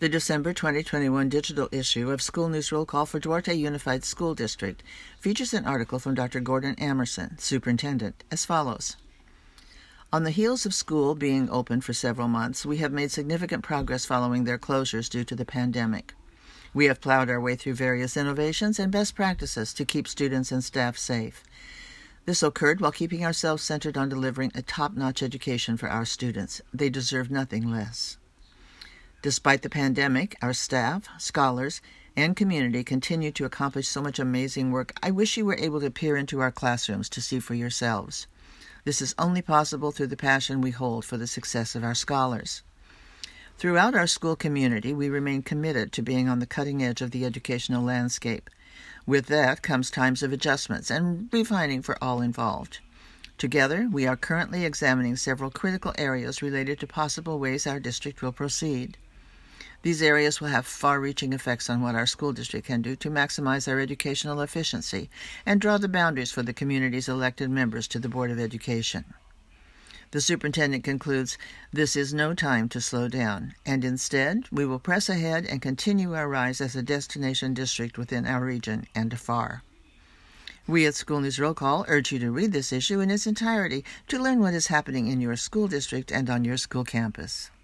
The December 2021 digital issue of School News Roll Call for Duarte Unified School District features an article from Dr. Gordon Amerson, Superintendent, as follows. On the heels of school being open for several months, we have made significant progress following their closures due to the pandemic. We have plowed our way through various innovations and best practices to keep students and staff safe. This occurred while keeping ourselves centered on delivering a top-notch education for our students. They deserve nothing less. Despite the pandemic, our staff, scholars, and community continue to accomplish so much amazing work. I wish you were able to peer into our classrooms to see for yourselves. This is only possible through the passion we hold for the success of our scholars. Throughout our school community, we remain committed to being on the cutting edge of the educational landscape. With that comes times of adjustments and refining for all involved. Together, we are currently examining several critical areas related to possible ways our district will proceed. These areas will have far-reaching effects on what our school district can do to maximize our educational efficiency and draw the boundaries for the community's elected members to the Board of Education. The superintendent concludes, this is no time to slow down, and instead, we will press ahead and continue our rise as a destination district within our region and afar. We at School News Roll Call urge you to read this issue in its entirety to learn what is happening in your school district and on your school campus.